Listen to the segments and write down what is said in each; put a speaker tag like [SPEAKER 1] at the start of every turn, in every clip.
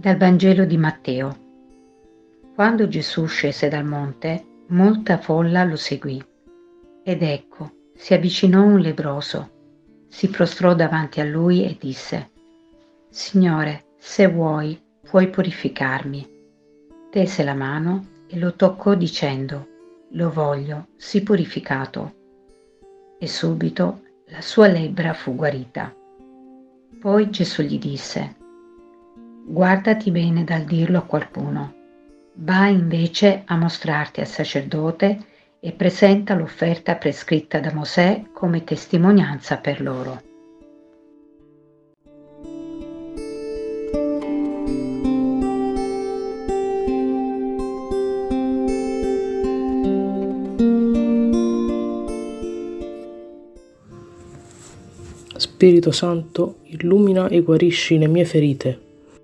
[SPEAKER 1] Dal Vangelo di Matteo. Quando Gesù scese dal monte, molta folla lo seguì. Ed ecco, si avvicinò un lebbroso, si prostrò davanti a lui e disse: «Signore, se vuoi, puoi purificarmi». Tese la mano e lo toccò dicendo: «Lo voglio, sii purificato». E subito la sua lebbra fu guarita. Poi Gesù gli disse: «Guardati bene dal dirlo a qualcuno. Va invece a mostrarti al sacerdote e presenta l'offerta prescritta da Mosè come testimonianza per loro».
[SPEAKER 2] Spirito Santo, illumina e guarisci le mie ferite.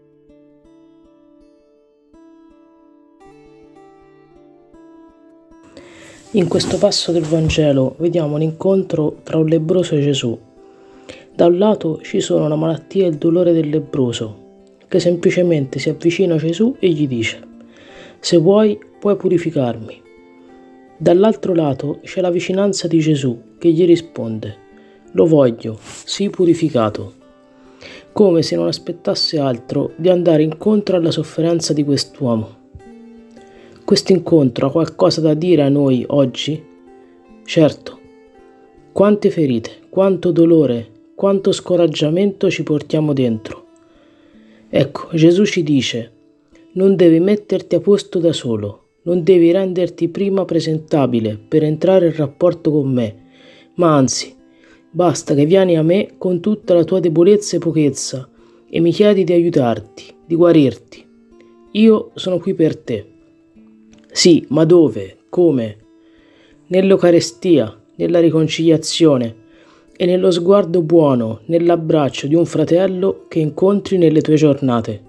[SPEAKER 2] In questo passo del Vangelo vediamo l'incontro tra un lebbroso e Gesù. Da un lato ci sono la malattia e il dolore del lebbroso, che semplicemente si avvicina a Gesù e gli dice: «Se vuoi, puoi purificarmi». Dall'altro lato c'è la vicinanza di Gesù, che gli risponde: «Lo voglio, sii purificato», come se non aspettasse altro di andare incontro alla sofferenza di quest'uomo. Questo incontro ha qualcosa da dire a noi oggi? Certo. Quante ferite, quanto dolore, quanto scoraggiamento ci portiamo dentro. Ecco, Gesù ci dice: non devi metterti a posto da solo, non devi renderti prima presentabile per entrare in rapporto con me, ma anzi, basta che vieni a me con tutta la tua debolezza e pochezza e mi chiedi di aiutarti, di guarirti. Io sono qui per te. Sì, ma dove? Come? Nell'Eucarestia, nella riconciliazione e nello sguardo buono, nell'abbraccio di un fratello che incontri nelle tue giornate.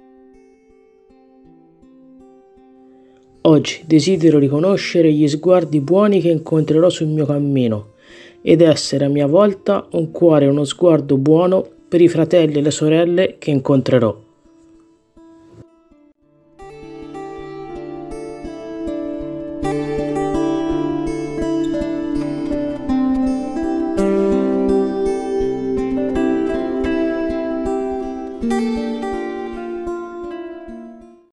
[SPEAKER 2] Oggi desidero riconoscere gli sguardi buoni che incontrerò sul mio cammino ed essere a mia volta un cuore e uno sguardo buono per i fratelli e le sorelle che incontrerò.